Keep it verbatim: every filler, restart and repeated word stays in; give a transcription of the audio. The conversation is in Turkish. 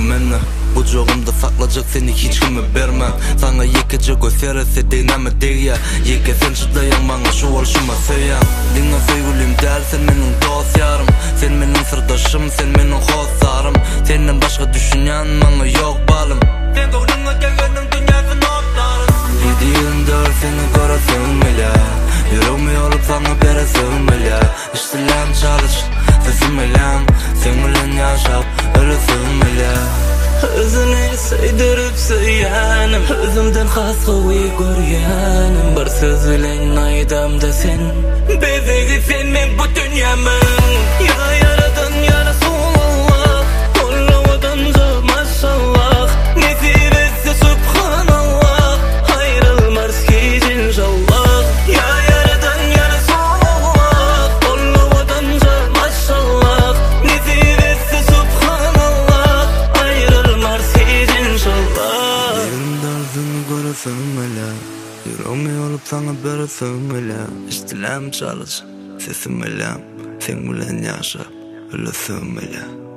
meni. Kucağımda saklacak seni hiç kime vermem. Sana yekece gösterese değneme değya. Yeke sen çıdayan bana şu ol şuma söyyan. Dinle sevgilim der sen benim dost yarım. Sen benim sırdaşım, sen benim hostarım. Senden başka düşünen bana yok balım. Sen doğruna gelgenin dünyası notlarım. Yediğin dör seni göresin bile. Yüreğimi olup sana beresin bile. İştilen çalış, sesim elem. Sen bilen yaşap, ölüsün bile. Özüne söydürüp söylenim, özümden has koyu görgenim. Bir söz bilen aydamda sen, bezegi sen men bu dünyamın. Ya yaradan ya Resulallah, Allah'adanca maşallah. Nesip etse subhanallah, ayrılmaz hiç inşallah. Ya yaradan ya Resulallah, Allah'adanca maşallah. Nesip etse subhanallah, ayrılmaz hiç inşallah. Yerimde arzını göresin bile. Yüreğimi olup sana beresin bile. İştilem çalış, sesim elem. Sen bilen yaşa, ölüsün bile.